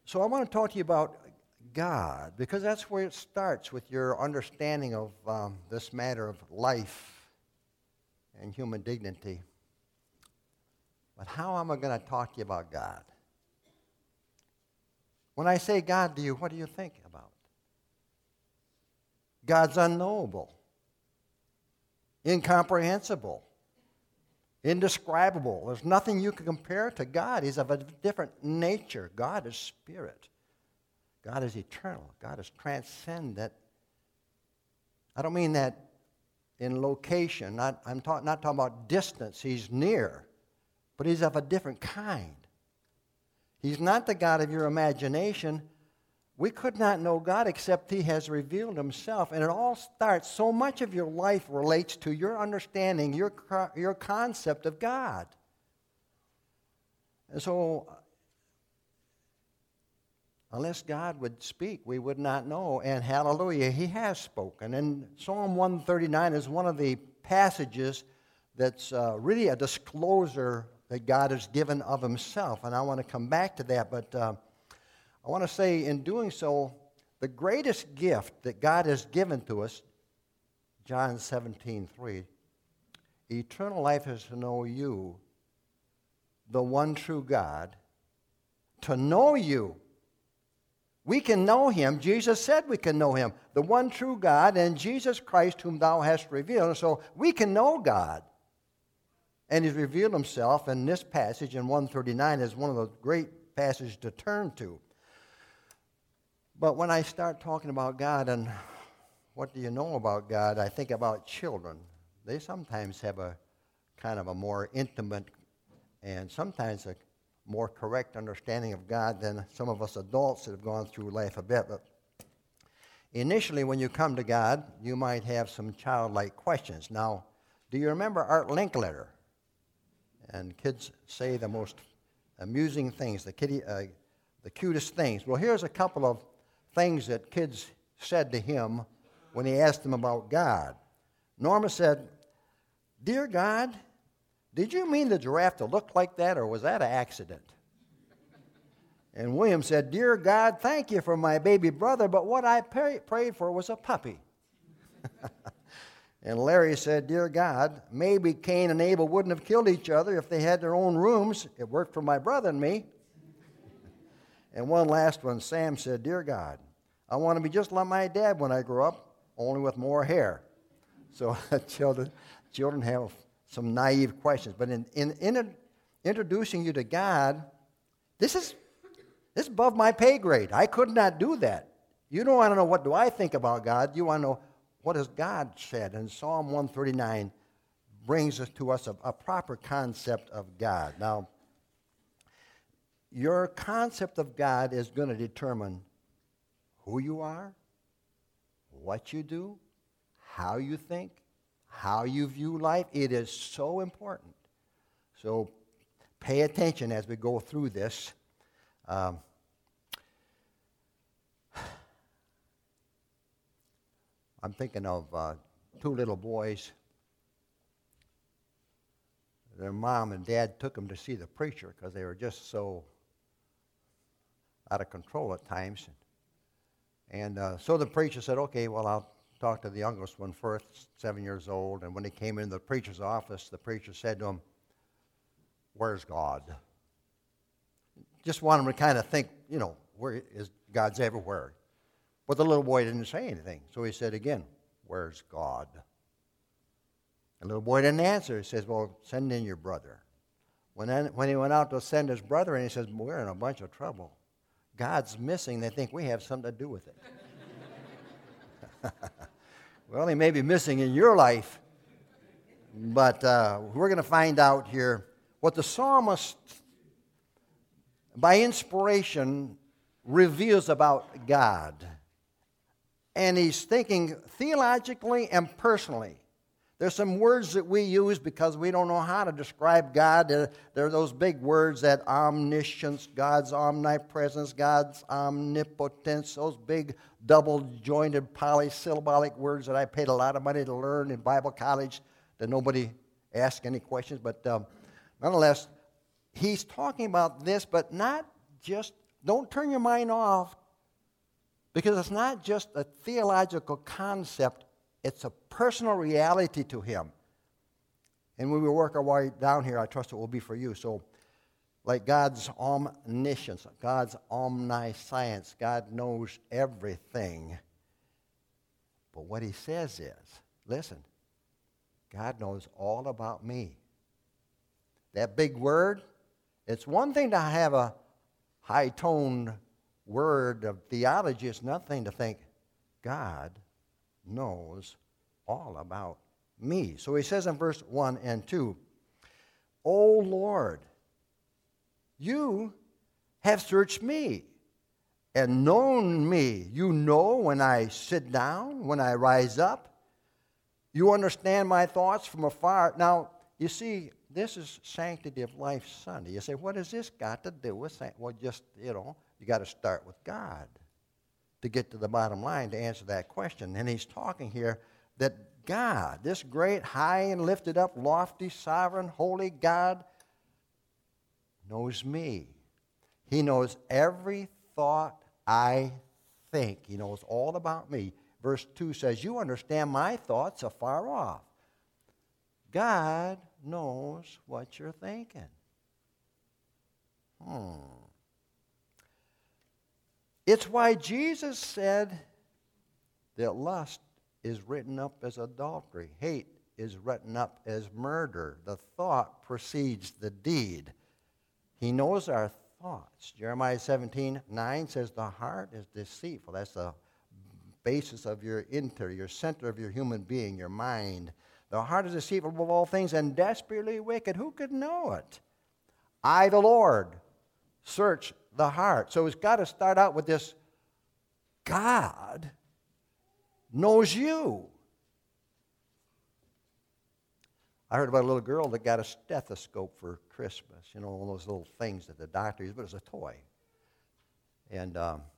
So I want to talk to you about God, because that's where it starts with your understanding of this matter of life and human dignity. But how am I going to talk to you about God? When I say God to you, what do you think about? God's unknowable, incomprehensible, indescribable. There's nothing you can compare to God. He's of a different nature. God is spirit. God is eternal. God is transcendent. I don't mean that in location. I'm not talking about distance. He's near. But he's of a different kind. He's not the God of your imagination. We could not know God except he has revealed himself. And it all starts, so much of your life relates to your understanding, your concept of God. And so, unless God would speak, we would not know. And hallelujah, he has spoken. And Psalm 139 is one of the passages that's really a disclosure that God has given of himself. And I want to come back to that. But I want to say, in doing so, the greatest gift that God has given to us, John 17:3, eternal life is to know you, the one true God, to know you. We can know him. Jesus said we can know him, the one true God, and Jesus Christ whom thou hast revealed. So we can know God. And he's revealed himself, and this passage in 139 is one of the great passages to turn to. But when I start talking about God and what do you know about God, I think about children. They sometimes have a kind of a more intimate and sometimes a more correct understanding of God than some of us adults that have gone through life a bit. But initially, when you come to God, you might have some childlike questions. Now, do you remember Art Linkletter? And kids say the most amusing things, the cutest things. Well, here's a couple of things that kids said to him when he asked them about God. Norma said, "Dear God, did you mean the giraffe to look like that, or was that an accident?" And William said, "Dear God, thank you for my baby brother, but what I prayed for was a puppy." And Larry said, "Dear God, maybe Cain and Abel wouldn't have killed each other if they had their own rooms. It worked for my brother and me." And one last one, Sam said, "Dear God, I want to be just like my dad when I grow up, only with more hair." So children have some naive questions. But in introducing you to God, this is above my pay grade. I could not do that. You don't want to know what do I think about God. You want to know what has God said. And Psalm 139 brings us to us a proper concept of God. Now, your concept of God is going to determine who you are, what you do, how you think, how you view life. It is so important. So pay attention as we go through this. I'm thinking of two little boys. Their mom and dad took them to see the preacher because they were just so out of control at times. And so the preacher said, "Okay, well, I'll talk to the youngest one first, 7 years old." And when he came into the preacher's office, the preacher said to him, "Where's God?" Just wanted him to kind of think, where is God's everywhere. But the little boy didn't say anything. So he said again, "Where's God?" The little boy didn't answer. He says, "Well, send in your brother." When he went out to send his brother in, he says, "We're in a bunch of trouble. God's missing. They think we have something to do with it." Well, he may be missing in your life, but we're going to find out here what the psalmist, by inspiration, reveals about God. And he's thinking theologically and personally. There's some words that we use because we don't know how to describe God. There are those big words, that omniscience, God's omnipresence, God's omnipotence, those big double-jointed polysyllabic words that I paid a lot of money to learn in Bible college that nobody asked any questions. But nonetheless, he's talking about this, but not just don't turn your mind off, because it's not just a theological concept, it's a personal reality to him. And when we work our way down here, I trust it will be for you. So, like God's omniscience, God's omniscience, God knows everything. But what he says is, listen, God knows all about me. That big word, it's one thing to have a high-toned word of theology. It's nothing to think, God knows all about me. So he says in verse 1 and 2, O Lord, you have searched me and known me. You know when I sit down, when I rise up. You understand my thoughts from afar. Now, you see, this is Sanctity of Life Sunday. You say, what has this got to do with sanctity? Well, just, you got to start with God to get to the bottom line to answer that question. And he's talking here that God, this great, high and lifted up, lofty, sovereign, holy God, knows me. He knows every thought I think. He knows all about me. Verse 2 says, you understand my thoughts afar off. God knows what you're thinking. It's why Jesus said that lust is written up as adultery. Hate is written up as murder. The thought precedes the deed. He knows our thoughts. Jeremiah 17:9 says the heart is deceitful. That's the basis of your interior, your center of your human being, your mind. The heart is deceitful above all things and desperately wicked. Who could know it? I, the Lord, search the heart. So it's got to start out with this: God knows you. I heard about a little girl that got a stethoscope for Christmas. One of those little things that the doctor used, but it was a toy. And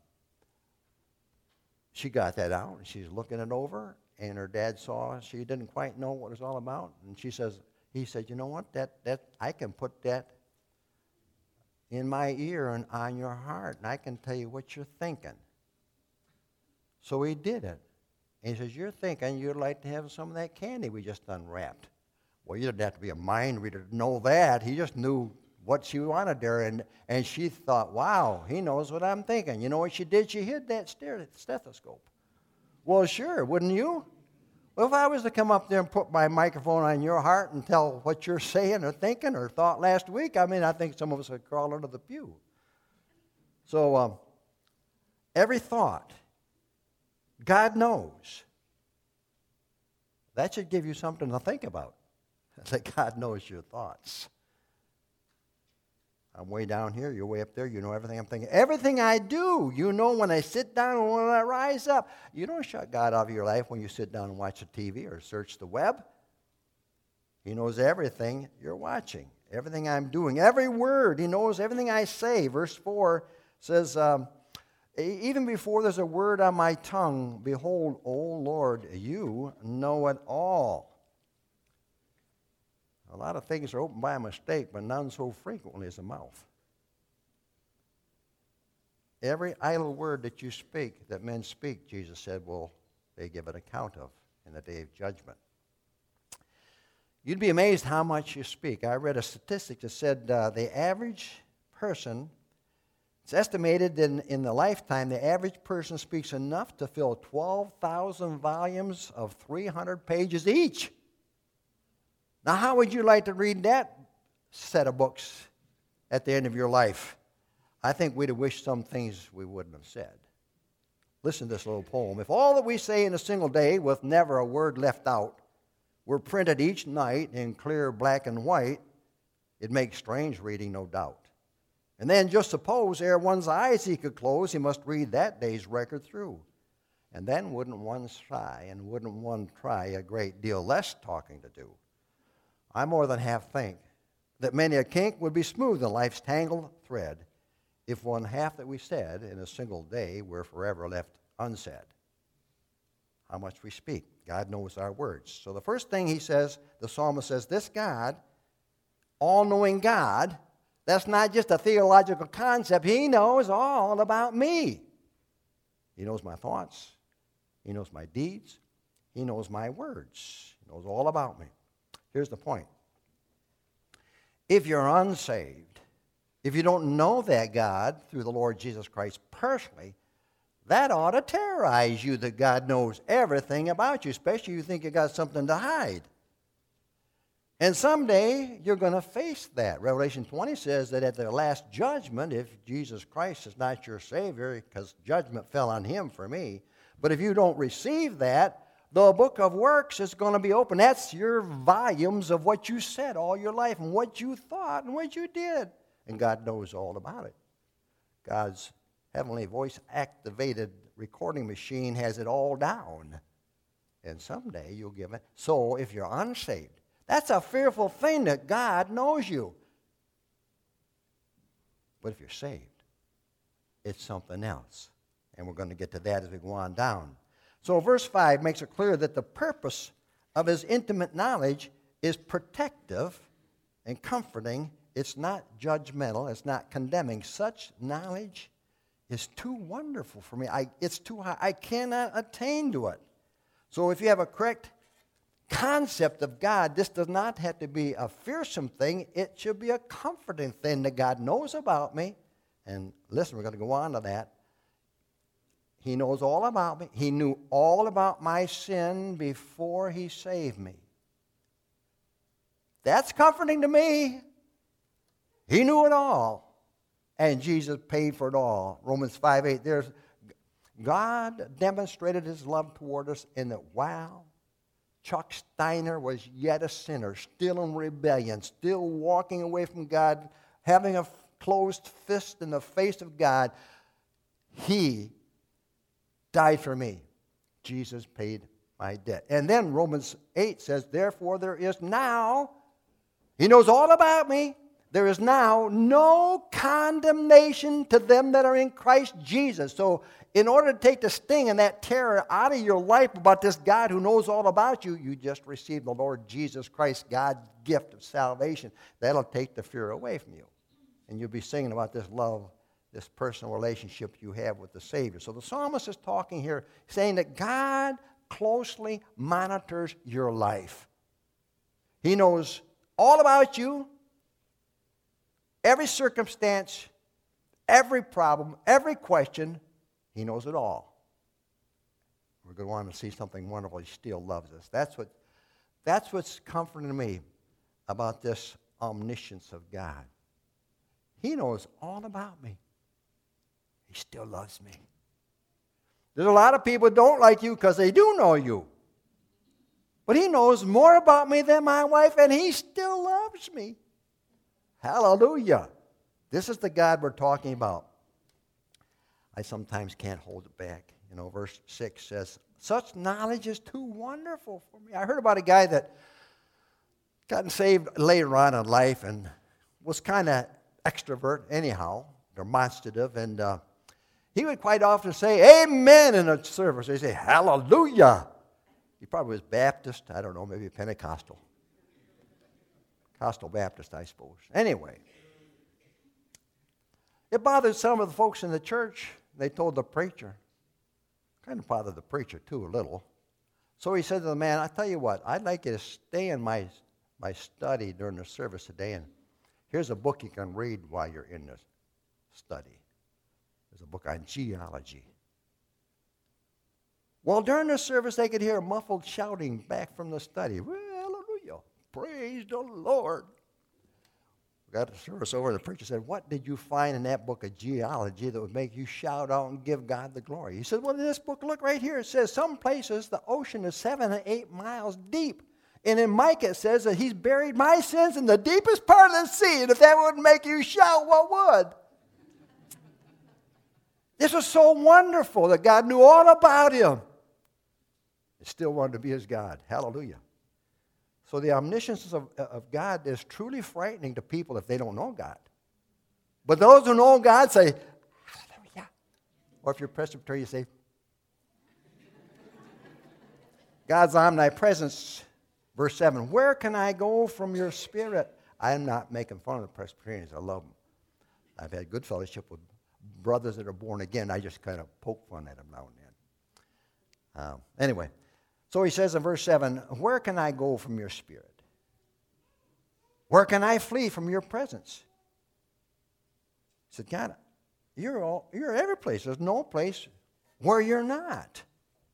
she got that out, and she's looking it over, and her dad saw she didn't quite know what it was all about. And he said, you know what, that I can put that in my ear and on your heart, and I can tell you what you're thinking. So he did it. And he says, you're thinking you'd like to have some of that candy we just unwrapped. Well, you didn't have to be a mind reader to know that. He just knew what she wanted there, and she thought, wow, he knows what I'm thinking. You know what she did? She hid that stethoscope. Well, sure, wouldn't you? Well, if I was to come up there and put my microphone on your heart and tell what you're saying or thinking or thought last week, I think some of us would crawl under the pew. So every thought, God knows. That should give you something to think about, that God knows your thoughts. I'm way down here, you're way up there, you know everything I'm thinking. Everything I do, you know when I sit down and when I rise up. You don't shut God out of your life when you sit down and watch the TV or search the web. He knows everything you're watching, everything I'm doing, every word. He knows everything I say. Verse 4 says, even before there's a word on my tongue, behold, O Lord, you know it all. A lot of things are opened by a mistake, but none so frequently as the mouth. Every idle word that you speak, that men speak, Jesus said, will they give an account of in the day of judgment. You'd be amazed how much you speak. I read a statistic that said the average person, it's estimated in the lifetime, the average person speaks enough to fill 12,000 volumes of 300 pages each. Now, how would you like to read that set of books at the end of your life? I think we'd have wished some things we wouldn't have said. Listen to this little poem. If all that we say in a single day, with never a word left out, were printed each night in clear black and white, it'd make strange reading, no doubt. And then just suppose ere one's eyes he could close, he must read that day's record through. And then wouldn't one sigh, and wouldn't one try a great deal less talking to do? I more than half think that many a kink would be smooth in life's tangled thread if one half that we said in a single day were forever left unsaid. How much we speak. God knows our words. So the first thing he says, the psalmist says, this God, all-knowing God, That's not just a theological concept. He knows all about me. He knows my thoughts. He knows my deeds. He knows my words. He knows all about me. Here's the point. If you're unsaved, if you don't know that God through the Lord Jesus Christ personally, that ought to terrorize you that God knows everything about you, especially if you think you got something to hide. And someday you're going to face that. Revelation 20 says that at the last judgment, if Jesus Christ is not your Savior, because judgment fell on him for me, but if you don't receive that, the book of works is going to be open. That's your volumes of what you said all your life and what you thought and what you did. And God knows all about it. God's heavenly voice-activated recording machine has it all down. And someday you'll give it. So if you're unsaved, that's a fearful thing that God knows you. But if you're saved, it's something else. And we're going to get to that as we go on down. So verse 5 makes it clear that the purpose of his intimate knowledge is protective and comforting. It's not judgmental. It's not condemning. Such knowledge is too wonderful for me. It's too high. I cannot attain to it. So if you have a correct concept of God, this does not have to be a fearsome thing. It should be a comforting thing that God knows about me. And listen, we're going to go on to that. He knows all about me. He knew all about my sin before he saved me. That's comforting to me. He knew it all. And Jesus paid for it all. Romans 5:8. God demonstrated his love toward us in that while Chuck Steiner was yet a sinner, still in rebellion, still walking away from God, having a closed fist in the face of God, he died for me. Jesus paid my debt. And then Romans 8 says, therefore there is now, he knows all about me, there is now no condemnation to them that are in Christ Jesus. So in order to take the sting and that terror out of your life about this God who knows all about you, you just received the Lord Jesus Christ, God's gift of salvation. That'll take the fear away from you. And you'll be singing about this love, this personal relationship you have with the Savior. So the psalmist is talking here, saying that God closely monitors your life. He knows all about you, every circumstance, every problem, every question. He knows it all. We're going to want to see something wonderful. He still loves us. That's what's comforting to me about this omniscience of God. He knows all about me. He still loves me. There's a lot of people who don't like you because they do know you. But he knows more about me than my wife, and he still loves me. Hallelujah. This is the God we're talking about. I sometimes can't hold it back. You know, verse 6 says, such knowledge is too wonderful for me. I heard about a guy that gotten saved later on in life and was kind of extrovert anyhow, demonstrative, and he would quite often say, amen, in a service. He'd say, hallelujah. He probably was Baptist. I don't know, maybe Pentecostal. Pentecostal Baptist, I suppose. Anyway, it bothered some of the folks in the church. They told the preacher. Kind of bothered the preacher, too, a little. So he said to the man, I tell you what, I'd like you to stay in my study during the service today, and here's a book you can read while you're in the study. There's a book on geology. Well, during the service, they could hear muffled shouting back from the study. Well, hallelujah. Praise the Lord. We got the service over, and the preacher said, what did you find in that book of geology that would make you shout out and give God the glory? He said, well, in this book, look right here. It says some places the ocean is 7 to 8 miles deep. And in Micah it says that he's buried my sins in the deepest part of the sea. And if that wouldn't make you shout, what would? This was so wonderful that God knew all about him. He still wanted to be his God. Hallelujah. So the omniscience of God is truly frightening to people if they don't know God. But those who know God say, hallelujah. Or if you're Presbyterian, you say, God's omnipresence. Verse 7, where can I go from your spirit? I'm not making fun of the Presbyterians. I love them. I've had good fellowship with brothers that are born again. I just kind of poke fun at them now and then. Anyway, so he says in verse 7, where can I go from your spirit? Where can I flee from your presence? He said, God, you're every place. There's no place where you're not.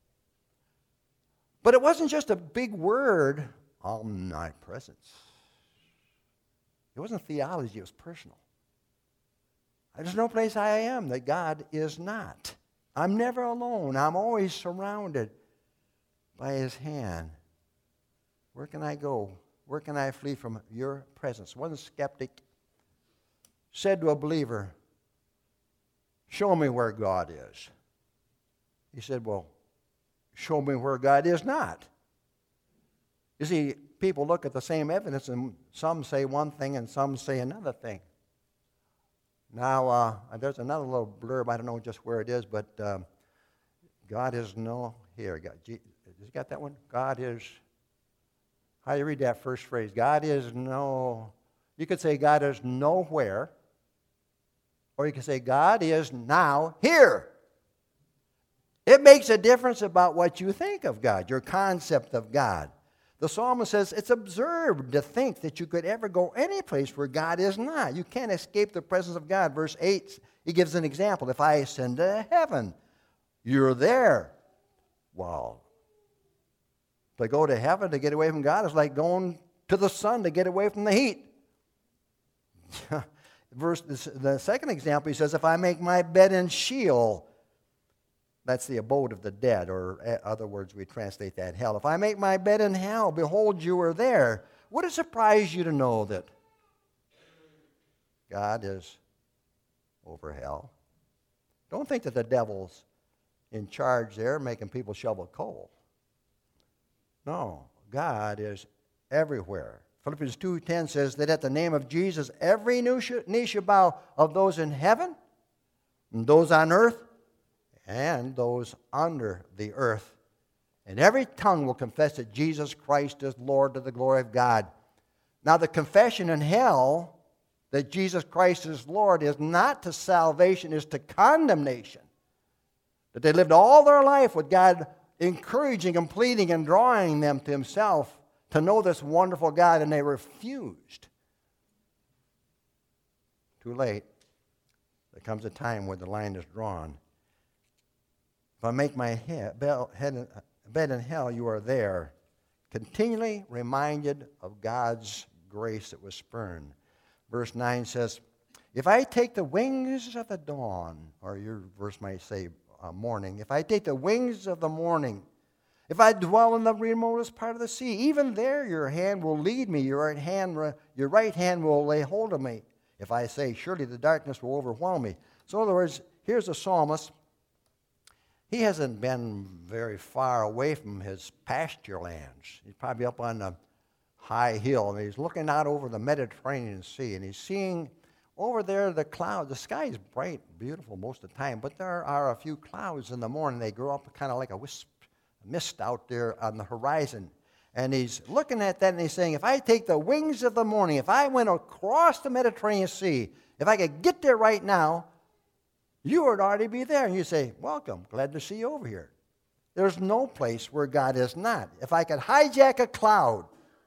But it wasn't just a big word, omnipresence. It wasn't theology, it was personal. There's no place I am that God is not. I'm never alone. I'm always surrounded by his hand. Where can I go? Where can I flee from your presence? One skeptic said to a believer, show me where God is. He said, well, show me where God is not. You see, people look at the same evidence and some say one thing and some say another thing. Now, there's another little blurb, I don't know just where it is, but God is no, here, has he got that one? God is, how do you read that first phrase? God is no, you could say God is nowhere, or you could say God is now here. It makes a difference about what you think of God, your concept of God. The psalmist says it's absurd to think that you could ever go any place where God is not. You can't escape the presence of God. Verse 8, he gives an example. If I ascend to heaven, you're there. Wow. To go to heaven to get away from God is like going to the sun to get away from the heat. The second example, he says, if I make my bed in Sheol, that's the abode of the dead, or other words, we translate that hell. If I make my bed in hell, behold, you are there. Would it surprise you to know that God is over hell? Don't think that the devil's in charge there making people shovel coal. No, God is everywhere. Philippians 2:10 says that at the name of Jesus, every knee shall bow, of those in heaven, and those on earth, and those under the earth. And every tongue will confess that Jesus Christ is Lord, to the glory of God. Now, the confession in hell that Jesus Christ is Lord is not to salvation, is to condemnation. That they lived all their life with God encouraging and pleading and drawing them to himself to know this wonderful God, and they refused. Too late. There comes a time where the line is drawn. If I make my bed in hell, you are there, continually reminded of God's grace that was spurned. Verse 9 says, if I take the wings of the dawn, or your verse might say morning, if I take the wings of the morning, if I dwell in the remotest part of the sea, even there your hand will lead me, your right hand will lay hold of me. If I say, surely the darkness will overwhelm me. So in other words, here's a psalmist. He hasn't been very far away from his pasture lands. He's probably up on a high hill, and he's looking out over the Mediterranean Sea, and he's seeing over there the clouds. The sky is bright, beautiful most of the time, but there are a few clouds in the morning. They grow up kind of like a mist out there on the horizon. And he's looking at that, and he's saying, if I take the wings of the morning, if I went across the Mediterranean Sea, if I could get there right now, you would already be there. And you say, welcome, glad to see you over here. There's no place where God is not. If I could hijack a cloud,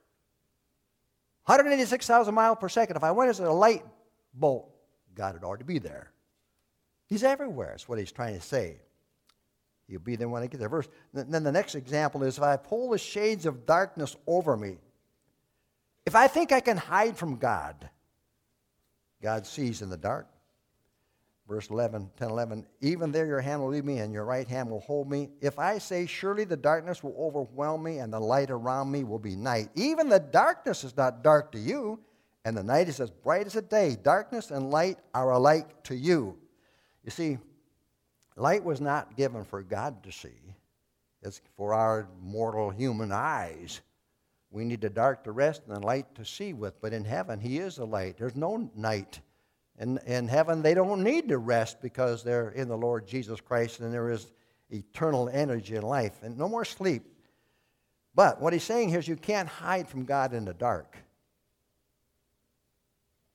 186,000 miles per second, if I went as a light bolt, God would already be there. He's everywhere. That's what he's trying to say. He'll be there when I get there. Then the next example is, if I pull the shades of darkness over me, if I think I can hide from God, God sees in the dark. Verse 10:11, even there your hand will lead me and your right hand will hold me. If I say, surely the darkness will overwhelm me and the light around me will be night. Even the darkness is not dark to you, and the night is as bright as the day. Darkness and light are alike to you. You see, light was not given for God to see. It's for our mortal human eyes. We need the dark to rest and the light to see with. But in heaven, he is the light. There's no night. In heaven, they don't need to rest because they're in the Lord Jesus Christ, and there is eternal energy in life and no more sleep. But what he's saying here is you can't hide from God in the dark.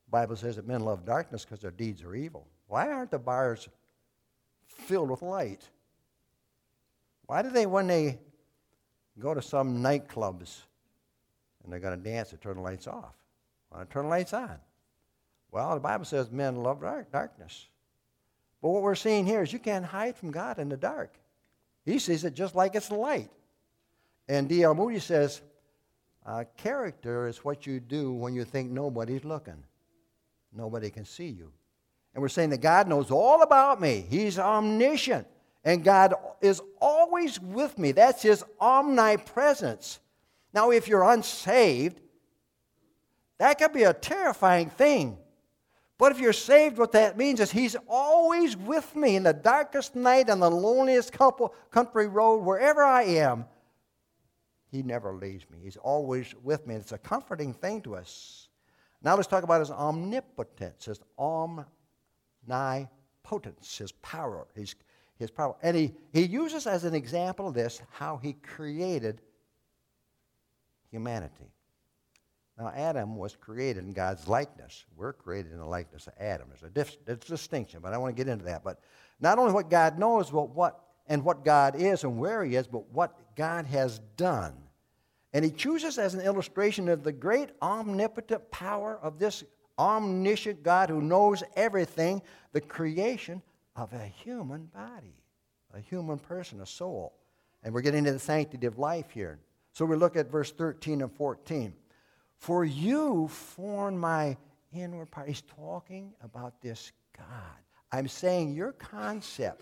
The Bible says that men love darkness because their deeds are evil. Why aren't the bars filled with light? Why do they, when they go to some nightclubs and they're going to dance, they turn the lights off? Why don't they turn the lights on? Well, the Bible says men love darkness. But what we're seeing here is you can't hide from God in the dark. He sees it just like it's light. And D.L. Moody says, character is what you do when you think nobody's looking. Nobody can see you. And we're saying that God knows all about me. He's omniscient. And God is always with me. That's His omnipresence. Now, if you're unsaved, that could be a terrifying thing. But if you're saved, what that means is He's always with me in the darkest night, on the loneliest country road, wherever I am. He never leaves me. He's always with me. It's a comforting thing to us. Now let's talk about His omnipotence, His omnipotence, His power. His power. And he uses as an example of this how He created humanity. Now, Adam was created in God's likeness. We're created in the likeness of Adam. There's a distinction, but I don't want to get into that. But not only what God knows, but what God is and where He is, but what God has done. And He chooses as an illustration of the great omnipotent power of this omniscient God who knows everything, the creation of a human body, a human person, a soul. And we're getting into the sanctity of life here. So we look at verse 13 and 14. For you formed my inward part. He's talking about this God. I'm saying your concept,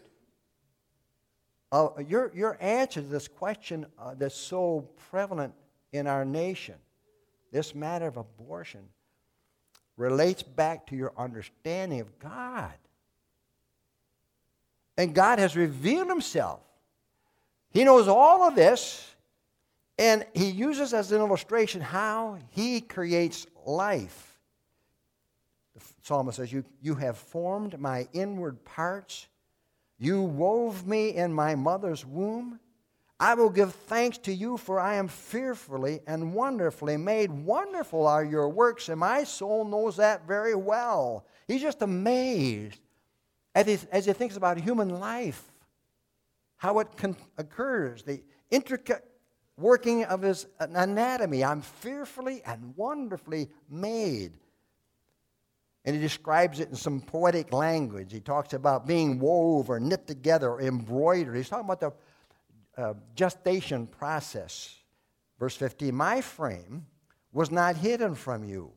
your answer to this question that's so prevalent in our nation, this matter of abortion, relates back to your understanding of God. And God has revealed Himself. He knows all of this. And He uses as an illustration how He creates life. The psalmist says, you have formed my inward parts. You wove me in my mother's womb. I will give thanks to you, for I am fearfully and wonderfully made. Wonderful are your works, and my soul knows that very well. He's just amazed as he thinks about human life, how it occurs, the intricate working of His anatomy. I'm fearfully and wonderfully made. And He describes it in some poetic language. He talks about being wove or knit together or embroidered. He's talking about the gestation process. Verse 15, my frame was not hidden from you.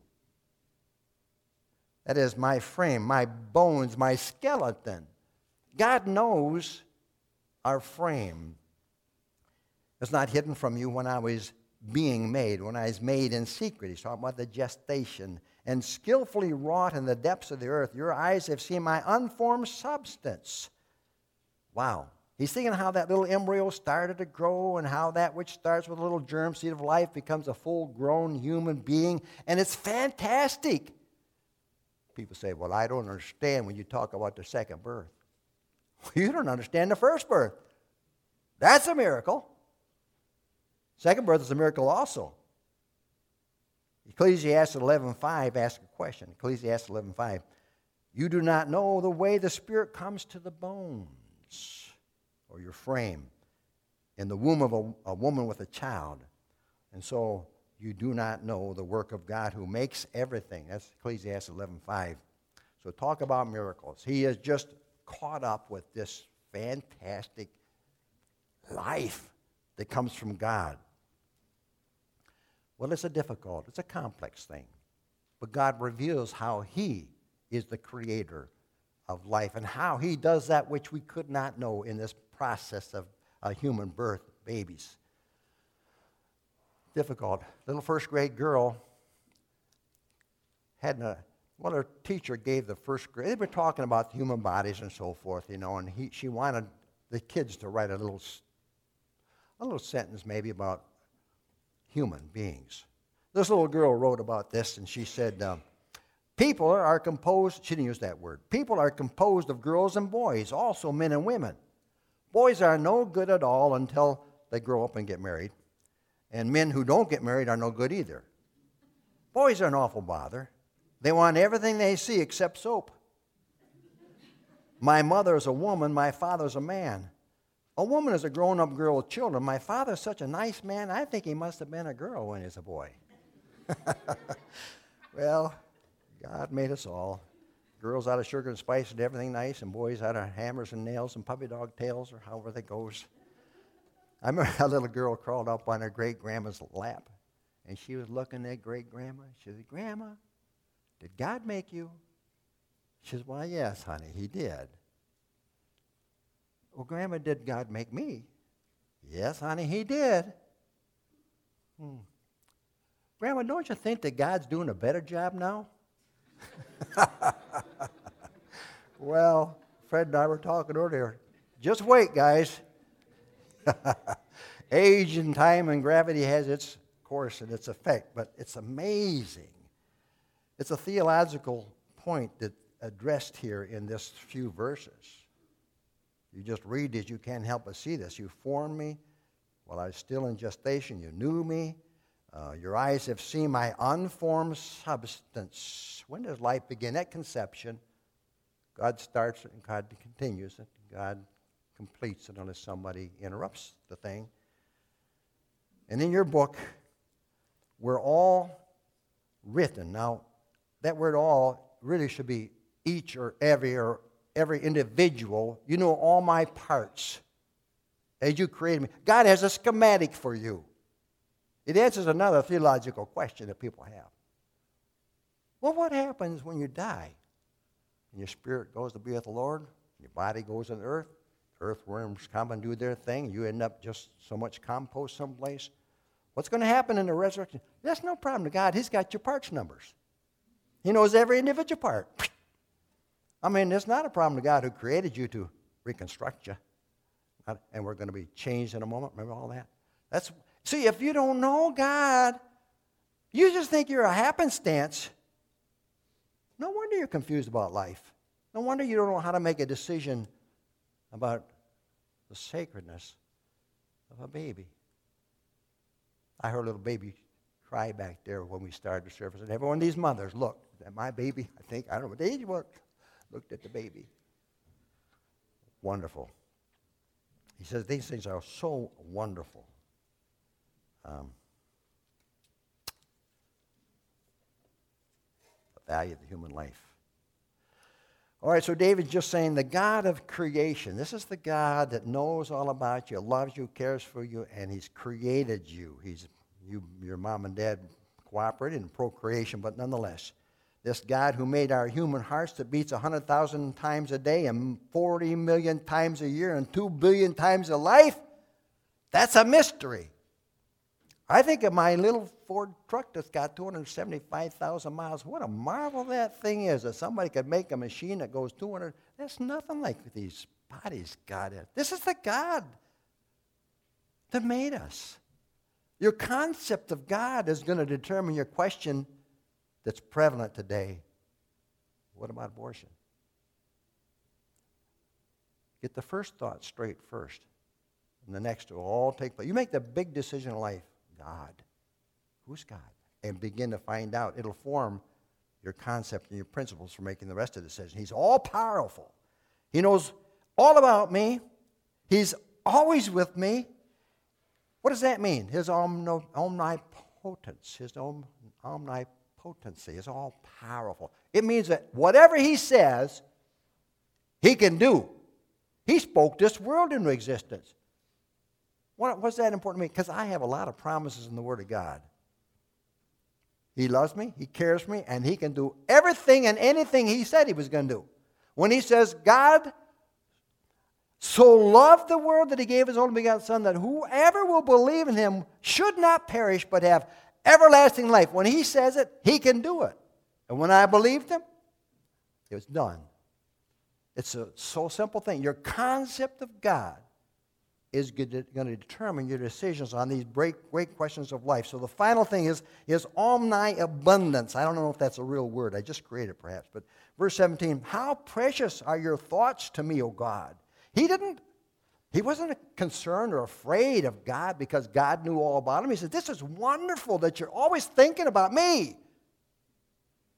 That is, my frame, my bones, my skeleton. God knows our frame. It's not hidden from you when I was being made, when I was made in secret. He's talking about the gestation. And skillfully wrought in the depths of the earth, your eyes have seen my unformed substance. Wow. He's thinking how that little embryo started to grow and how that which starts with a little germ seed of life becomes a full-grown human being. And it's fantastic. People say, well, I don't understand when you talk about the second birth. You don't understand the first birth. That's a miracle. Second birth is a miracle also. Ecclesiastes 11:5 asks a question. Ecclesiastes 11:5. You do not know the way the Spirit comes to the bones, or your frame, in the womb of a woman with a child. And so you do not know the work of God who makes everything. That's Ecclesiastes 11:5. So talk about miracles. He is just caught up with this fantastic life that comes from God. Well, it's a complex thing. But God reveals how He is the creator of life and how He does that which we could not know in this process of human birth, babies. Difficult. Little first grade girl had her teacher gave the first grade. They were talking about human bodies and so forth, and she wanted the kids to write a little sentence maybe about human beings. This little girl wrote about this, and she said, people are composed, she didn't use that word, people are composed of girls and boys, also men and women. Boys are no good at all until they grow up and get married, and men who don't get married are no good either. Boys are an awful bother. They want everything they see except soap. My mother is a woman, my father is a man. A woman is a grown-up girl with children. My father is such a nice man, I think he must have been a girl when he was a boy. Well, God made us all. Girls out of sugar and spice and everything nice, and boys out of hammers and nails and puppy dog tails, or however that goes. I remember a little girl crawled up on her great-grandma's lap, and she was looking at great-grandma. She said, Grandma, did God make you? She says, well, yes, honey, he did. Well, Grandma, did God make me? Yes, honey, he did. Grandma, don't you think that God's doing a better job now? Well, Fred and I were talking earlier. Just wait, guys. Age and time and gravity has its course and its effect, but it's amazing. It's a theological point that's addressed here in this few verses. You just read this, you can't help but see this. You formed me while I was still in gestation. You knew me. Your eyes have seen my unformed substance. When does life begin? At conception. God starts it and God continues it. God completes it unless somebody interrupts the thing. And in your book, we're all written. Now, that word all really should be each or every individual. You know all my parts as you created me. God has a schematic for you. It answers another theological question that people have. Well, what happens when you die? And your spirit goes to be with the Lord, your body goes on the earth, earthworms come and do their thing, you end up just so much compost someplace. What's going to happen in the resurrection? That's no problem to God. He's got your parts numbers. He knows every individual part. I mean, it's not a problem to God who created you to reconstruct you. And we're going to be changed in a moment. Remember all that? See, if you don't know God, you just think you're a happenstance. No wonder you're confused about life. No wonder you don't know how to make a decision about the sacredness of a baby. I heard a little baby cry back there when we started the service. And every one of these mothers looked at my baby. I don't know what age it was. Looked at the baby. Wonderful. He says these things are so wonderful. The value of the human life. All right, so David's just saying the God of creation. This is the God that knows all about you, loves you, cares for you, and he's created you. Your mom and dad cooperated in procreation, but nonetheless, this God who made our human hearts that beats 100,000 times a day and 40 million times a year and 2 billion times a life, that's a mystery. I think of my little Ford truck that's got 275,000 miles. What a marvel that thing is, that somebody could make a machine that goes 200. That's nothing like these bodies God has. This is the God that made us. Your concept of God is going to determine your question that's prevalent today. What about abortion? Get the first thought straight first, and the next will all take place. You make the big decision in life. God. Who's God? And begin to find out. It'll form your concept and your principles for making the rest of the decision. He's all powerful. He knows all about me. He's always with me. What does that mean? His omnipotence. His omnipotency is all powerful. It means that whatever he says, he can do. He spoke this world into existence. What's that important to me? Because I have a lot of promises in the Word of God. He loves me, he cares for me, and he can do everything and anything he said he was going to do. When he says, God so loved the world that he gave his only begotten Son, that whoever will believe in him should not perish but have everlasting life. When he says it, he can do it. And when I believed him, it was done. It's a so simple thing. Your concept of God is going to determine your decisions on these great questions of life. So the final thing is omniabundance. I don't know if that's a real word. I just created it perhaps. But verse 17, how precious are your thoughts to me, O God. He wasn't concerned or afraid of God because God knew all about him. He said, this is wonderful that you're always thinking about me.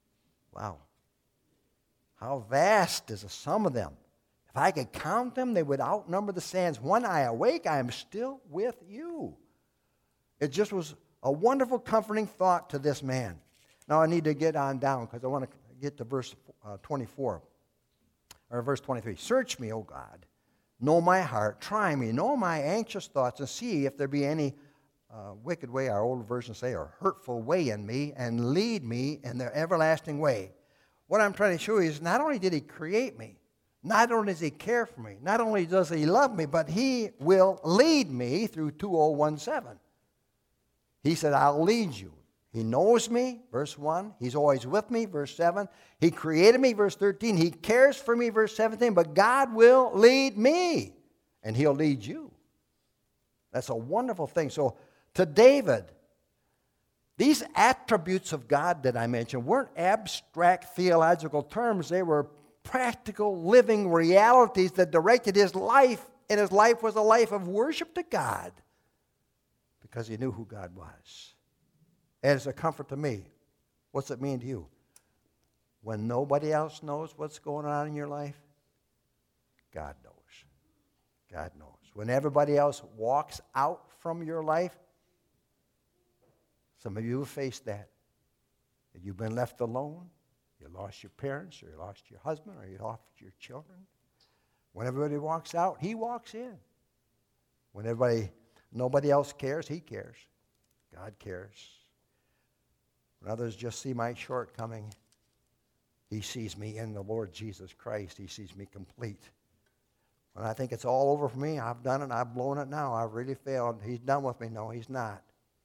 Wow. How vast is the sum of them. If I could count them, they would outnumber the sands. When I awake, I am still with you. It just was a wonderful, comforting thought to this man. Now I need to get on down because I want to get to verse 24, or verse 23. Search me, O God. Know my heart. Try me. Know my anxious thoughts and see if there be any wicked way, our old versions say, or hurtful way in me, and lead me in the everlasting way. What I'm trying to show you is not only did he create me, not only does he care for me, not only does he love me, but he will lead me through 2017. He said, I'll lead you. He knows me, verse 1. He's always with me, verse 7. He created me, verse 13. He cares for me, verse 17. But God will lead me, and he'll lead you. That's a wonderful thing. So to David, these attributes of God that I mentioned weren't abstract theological terms. They were practical, living realities that directed his life, and his life was a life of worship to God because he knew who God was. And it's a comfort to me. What's it mean to you? When nobody else knows what's going on in your life, God knows. God knows. When everybody else walks out from your life, some of you have faced that. You've been left alone. You lost your parents, or you lost your husband, or you lost your children. When everybody walks out, he walks in. When nobody else cares, he cares. God cares. When others just see my shortcoming, he sees me in the Lord Jesus Christ. He sees me complete. When I think it's all over for me, I've done it, I've blown it now, I've really failed, he's done with me. No, he's not.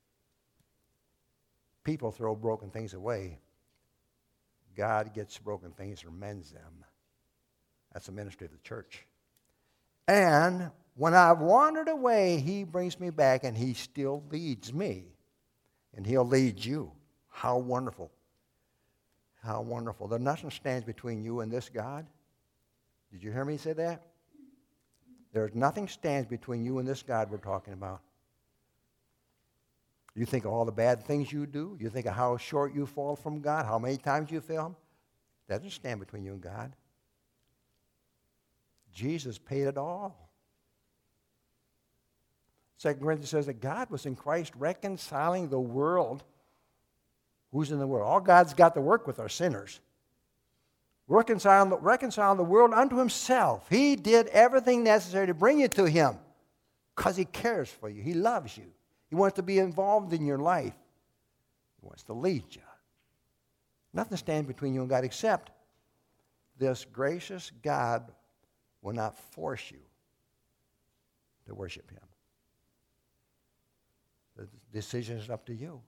People throw broken things away. God gets broken things and mends them. That's the ministry of the church. And when I've wandered away, he brings me back, and he still leads me. And he'll lead you. How wonderful. How wonderful. There nothing stands between you and this God. Did you hear me say that? There's nothing stands between you and this God we're talking about. You think of all the bad things you do. You think of how short you fall from God, how many times you fail him. That doesn't stand between you and God. Jesus paid it all. 2 Corinthians says that God was in Christ reconciling the world. Who's in the world? All God's got to work with are sinners. Reconcile the world unto himself. He did everything necessary to bring you to him because he cares for you. He loves you. He wants to be involved in your life. He wants to lead you. Nothing stands between you and God except this gracious God will not force you to worship him. The decision is up to you.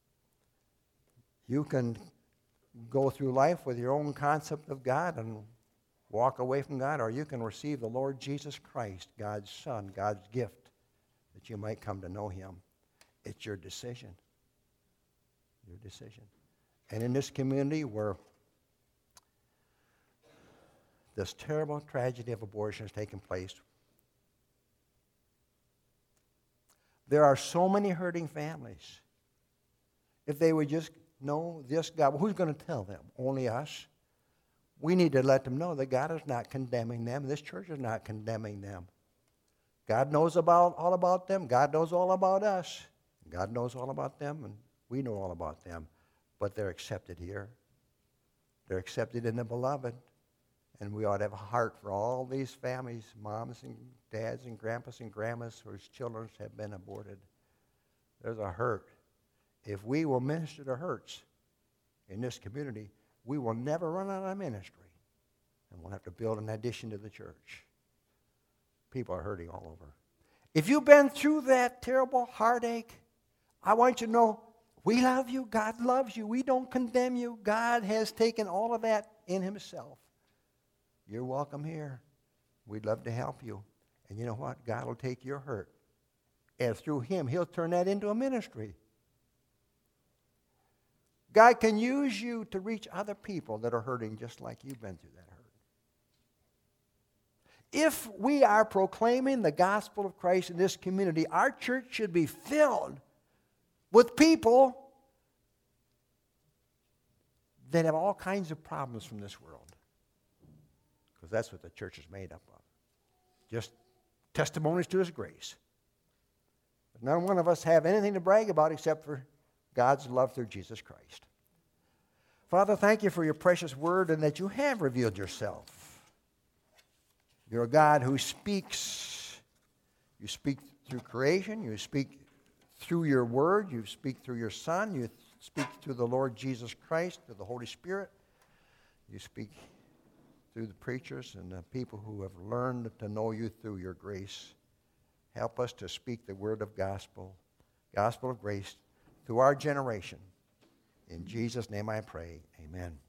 You can go through life with your own concept of God and walk away from God, or you can receive the Lord Jesus Christ, God's Son, God's gift, that you might come to know him. It's your decision. Your decision. And in this community where this terrible tragedy of abortion has taken place, there are so many hurting families. If they would just know this God, well, who's going to tell them? Only us. We need to let them know that God is not condemning them. This church is not condemning them. God knows all about them. God knows all about us. God knows all about them, and we know all about them. But they're accepted here. They're accepted in the beloved. And we ought to have a heart for all these families, moms and dads and grandpas and grandmas whose children have been aborted. There's a hurt. If we will minister to hurts in this community, we will never run out of ministry. And we'll have to build an addition to the church. People are hurting all over. If you've been through that terrible heartache, I want you to know, we love you. God loves you. We don't condemn you. God has taken all of that in himself. You're welcome here. We'd love to help you. And you know what? God will take your hurt. And through him, he'll turn that into a ministry. God can use you to reach other people that are hurting just like you've been through that hurt. If we are proclaiming the gospel of Christ in this community, our church should be filled with people that have all kinds of problems from this world. Because that's what the church is made up of. Just testimonies to His grace. But none one of us have anything to brag about except for God's love through Jesus Christ. Father, thank you for your precious word and that you have revealed yourself. You're a God who speaks. You speak through creation. You speak through your word. You speak through your Son. You speak through the Lord Jesus Christ, through the Holy Spirit. You speak through the preachers and the people who have learned to know you through your grace. Help us to speak the word of gospel of grace, through our generation. In Jesus' name I pray, amen.